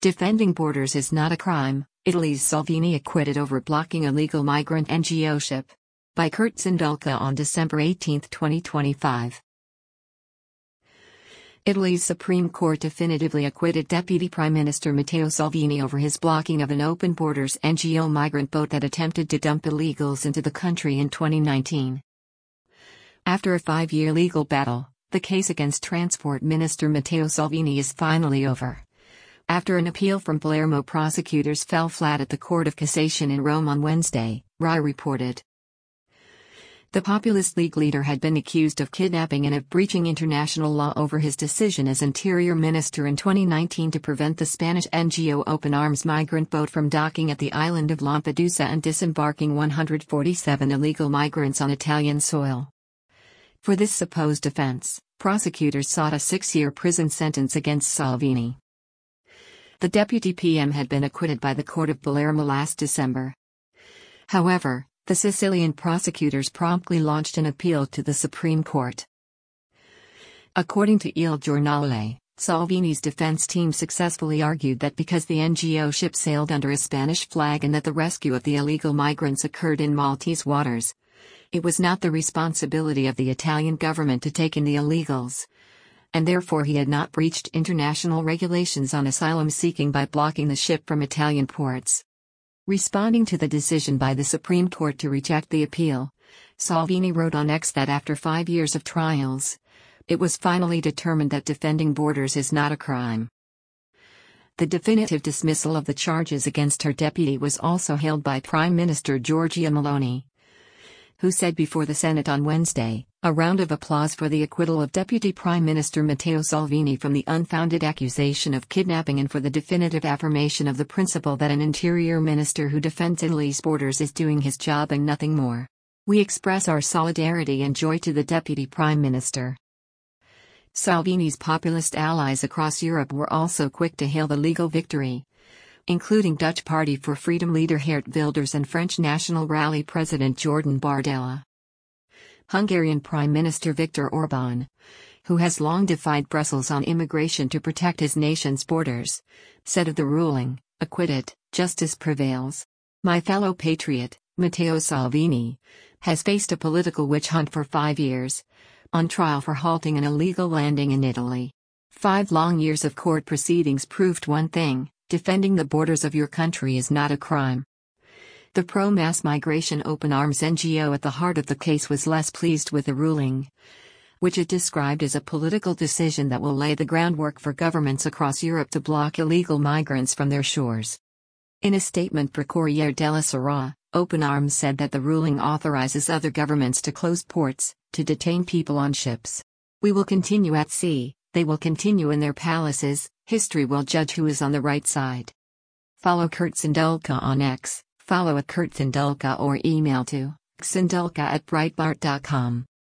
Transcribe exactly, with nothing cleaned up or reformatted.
Defending borders is not a crime, Italy's Salvini acquitted over blocking illegal migrant N G O ship. By Kurt Sindulka on December eighteenth, twenty twenty-five. Italy's Supreme Court definitively acquitted Deputy Prime Minister Matteo Salvini over his blocking of an open borders N G O migrant boat that attempted to dump illegals into the country in twenty nineteen. After a five-year legal battle, the case against Transport Minister Matteo Salvini is finally over. After an appeal from Palermo, prosecutors fell flat at the Court of Cassation in Rome on Wednesday, Rai reported. The Populist League leader had been accused of kidnapping and of breaching international law over his decision as Interior Minister in twenty nineteen to prevent the Spanish N G O Open Arms migrant boat from docking at the island of Lampedusa and disembarking one hundred forty-seven illegal migrants on Italian soil. For this supposed offense, prosecutors sought a six-year prison sentence against Salvini. The deputy P M had been acquitted by the court of Palermo last December. However, the Sicilian prosecutors promptly launched an appeal to the Supreme Court. According to Il Giornale, Salvini's defense team successfully argued that because the N G O ship sailed under a Spanish flag and that the rescue of the illegal migrants occurred in Maltese waters, it was not the responsibility of the Italian government to take in the illegals, and therefore he had not breached international regulations on asylum seeking by blocking the ship from Italian ports. Responding to the decision by the Supreme Court to reject the appeal, Salvini wrote on X that after five years of trials, it was finally determined that defending borders is not a crime. The definitive dismissal of the charges against her deputy was also hailed by Prime Minister Giorgia Meloni, who said before the Senate on Wednesday, a round of applause for the acquittal of Deputy Prime Minister Matteo Salvini from the unfounded accusation of kidnapping and for the definitive affirmation of the principle that an interior minister who defends Italy's borders is doing his job and nothing more. We express our solidarity and joy to the Deputy Prime Minister. Salvini's populist allies across Europe were also quick to hail the legal victory, including Dutch Party for Freedom leader Geert Wilders and French National Rally President Jordan Bardella. Hungarian Prime Minister Viktor Orbán, who has long defied Brussels on immigration to protect his nation's borders, said of the ruling, acquitted, justice prevails. My fellow patriot, Matteo Salvini, has faced a political witch hunt for five years, on trial for halting an illegal landing in Italy. Five long years of court proceedings proved one thing: defending the borders of your country is not a crime. The pro-mass migration Open Arms N G O at the heart of the case was less pleased with the ruling, which it described as a political decision that will lay the groundwork for governments across Europe to block illegal migrants from their shores. In a statement per Corriere della Sera, Open Arms said that the ruling authorizes other governments to close ports, to detain people on ships. We will continue at sea, they will continue in their palaces, history will judge who is on the right side. Follow Kurt Sindulka on X. Follow at Kurt Sindulka or email to sindulka at breitbart dot com.